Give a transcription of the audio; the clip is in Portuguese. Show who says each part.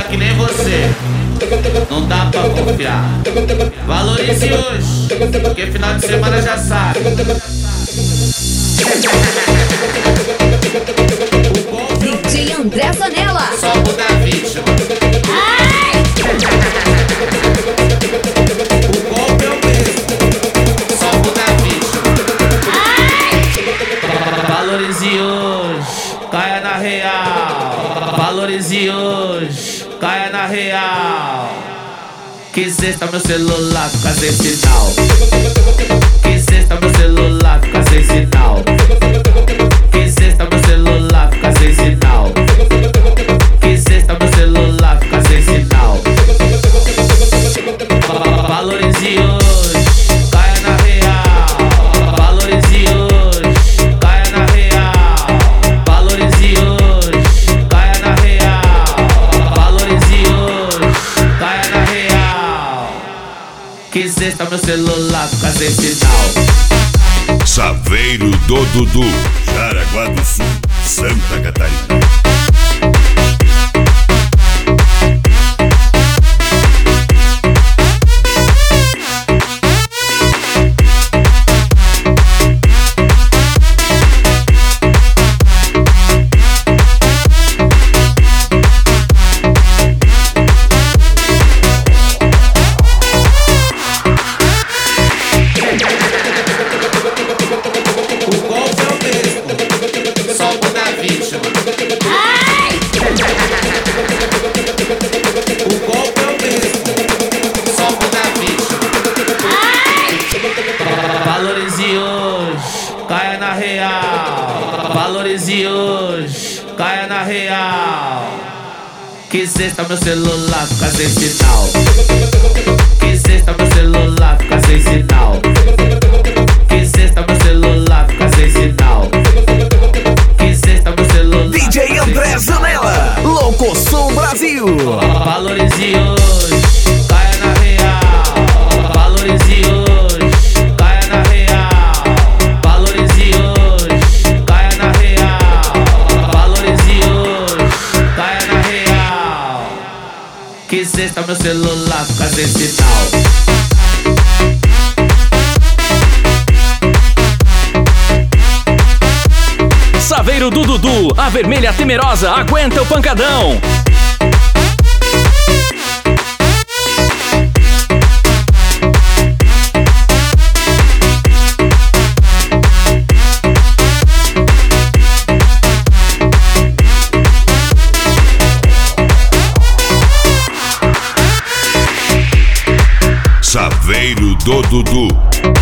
Speaker 1: que nem você. Não dá pra confiar. Valorize hoje, porque final de semana já sabe.
Speaker 2: DJ André Zanella.
Speaker 1: Só muda a vítima. O golpe é o mesmo. Só muda a vítima. Valorize hoje, caia na real. Valorize hoje, caia na real. Que sexta meu celular fica sem sinal. Que sexta meu celular fica sem sinal. Que sexta meu celular fica sem sinal. Que sexta meu celular fica sem sinal. Valorize hoje, caia na real. Valorize hoje, caia na real. Valorize hoje, caia na real. Valorize hoje, caia na real. Que sexta meu celular fica sem sinal.
Speaker 3: Saveiro do Dudu, Jaraguá do Sul, Santa Catarina.
Speaker 1: Valorize hoje, caia na real. Valorize hoje, caia na real. Que sexta meu celular fica sem sinal. Que sexta meu celular fica sem sinal. Que sexta meu celular fica sem sinal. Que sexta meu celular.
Speaker 4: DJ André Zanella, Louco Som Brasil.
Speaker 1: Valorize hoje, caia na real. Valorize hoje, caia na real. Valorize hoje, caia na real. Valorize hoje, caia na real. Que sexta meu celular fica sem sinal.
Speaker 5: Saveiro do Dudu, a vermelha temerosa aguenta o pancadão.
Speaker 3: Saveiro do Dudu.